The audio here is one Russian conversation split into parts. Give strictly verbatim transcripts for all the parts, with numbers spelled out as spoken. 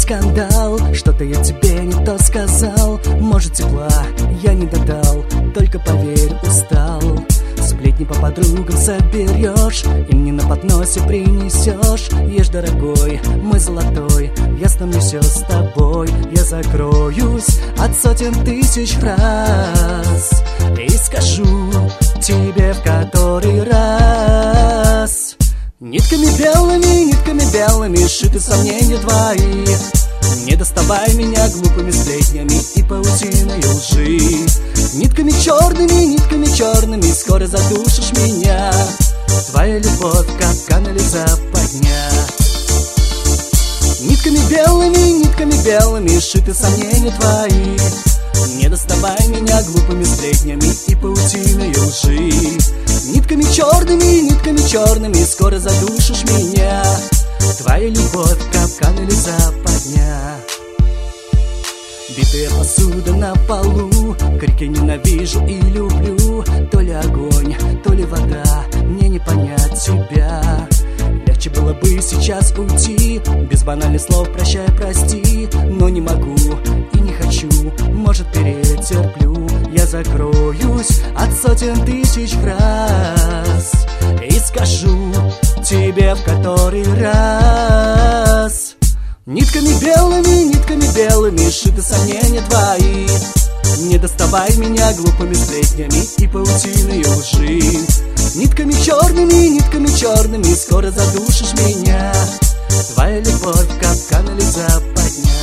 скандал, что-то я тебе не то сказал. Может, тепла я не додал, только поверь, устал. Сплетни по подругам соберешь и мне на подносе принесешь. Ешь, дорогой, мой золотой, ясно мне все с тобой. Я закроюсь от сотен тысяч фраз и скажу тебе в который раз. Нитками белыми, нитками белыми сшиты сомнения твои. Не доставай меня глупыми сплетнями и паутиной лжи. Нитками черными, нитками черными скоро задушишь меня. Твоя любовь капкан или западня. Нитками белыми, нитками белыми сшиты сомнения твои. Не доставай меня глупыми сплетнями и паутиной лжи. Нитками черными, нитками черными скоро задушишь меня. Твоя любовь капкан или западня. Битая посуда на полу, крики ненавижу и люблю. То ли огонь, то ли вода, мне не понять тебя. Легче было бы сейчас уйти, без банальных слов прощай, прости. Но не могу и не хочу, может перетерплю. Я закроюсь от сотен тысяч фраз и скажу тебе в который раз. Нитками белыми, нитками белыми сшиты сомнения твои. Не доставай меня глупыми сплетнями и паутиной лжи. Нитками черными, нитками черными скоро задушишь меня. Твоя любовь капкан или западня.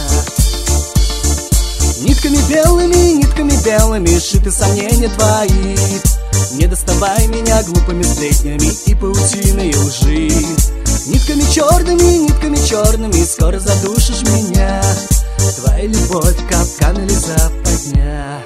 Нитками белыми, нитками белыми сшиты сомнения твои. Не доставай меня глупыми сплетнями и паутиной лжи. Нитками черными, нитками черными скоро задушишь меня. Твоя любовь капкан или западня.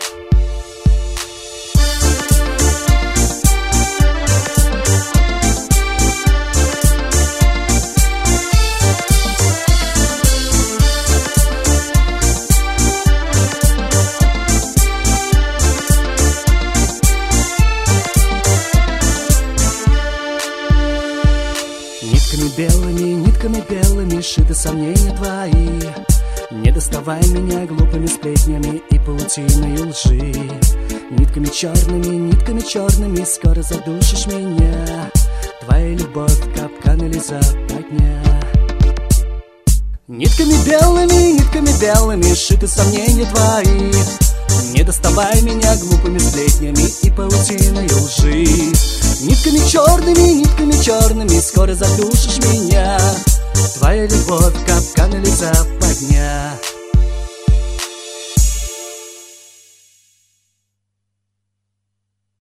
Нитками белыми, нитками белыми сшиты сомнения твои. Не доставай меня глупыми сплетнями и паутиной лжи. Нитками черными, нитками черными скоро задушишь меня. Твоя любовь капкан или западня. Нитками белыми, нитками белыми сшиты сомнения твои. Не доставай меня глупыми сплетнями и паутиной лжи. Нитками черными, нитками черными скоро задушишь меня. Твоя любовь капкан или западня.